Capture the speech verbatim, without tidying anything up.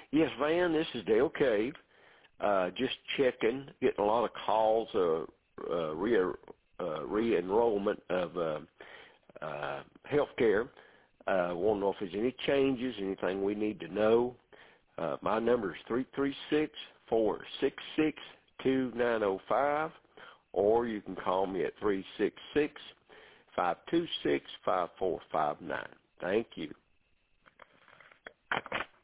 Yes, Van, this is Dale Cave. Uh, just checking, getting a lot of calls, uh, uh, re, uh, re-enrollment of uh, uh, health care. I uh, want to know if there's any changes, anything we need to know. Uh, my number is three three six, four six six, two nine zero five, or you can call me at three six six, five two six, five four five nine. Thank you.